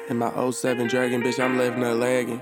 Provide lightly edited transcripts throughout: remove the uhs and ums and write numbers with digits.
In my '07 Dragon, bitch, I'm living a lagging.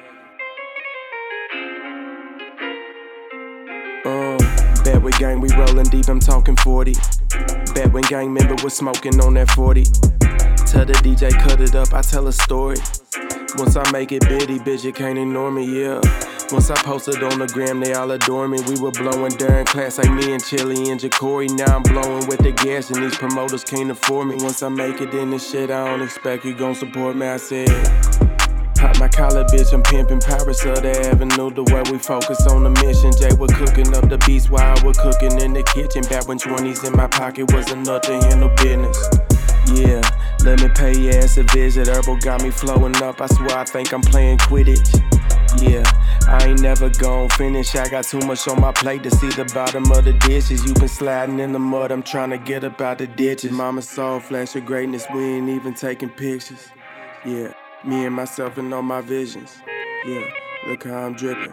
Bad with gang, we rollin' deep, I'm talking 40. Bad when gang member was smoking on that 40. Tell the DJ cut it up, I tell a story. Once I make it bitty, bitch, you can't ignore me, yeah. Once I posted on the gram, they all adore me. We were blowing during class like me and Chili and Jacory. Now I'm blowing with the gas and these promoters can't afford me. Once I make it in this shit, I don't expect you gon' support me, I said. Pop my collar, bitch, I'm pimping Pirates of the Avenue. The way we focus on the mission. Jay was cooking up the beats while I was cooking in the kitchen. Back when 20s in my pocket was enough to handle business. Yeah, let me pay your ass a visit. Herbal got me flowing up, I swear I think I'm playing Quidditch. Yeah, I ain't never gon' finish. I got too much on my plate to see the bottom of the dishes. You been sliding in the mud, I'm tryna get up out the ditches. Mama saw a flash of greatness, we ain't even taking pictures. Yeah, me and myself and all my visions. Yeah, look how I'm dripping.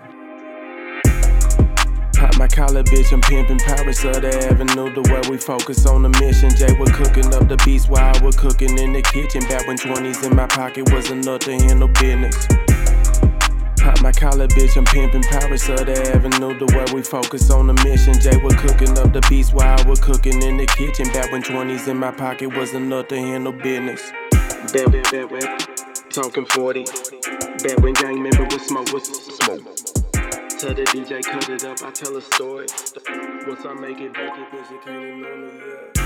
Pop my collar, bitch, I'm pimping Pirates of the Avenue. The way we focus on the mission. Jay was cooking up the beats while I was cooking in the kitchen. Back when 20s in my pocket was enough to handle business. Pop my collar, bitch, I'm pimping Pirates of the Avenue. The way we focus on the mission. Jay was cooking up the beats while I was cooking in the kitchen. Back when 20s in my pocket was enough to handle business. Bad, talking 40. Bad when gang member with smoke. Tell the DJ cut it up, I tell a story. Once I make it back, it bitch, you can't ignore me, yeah.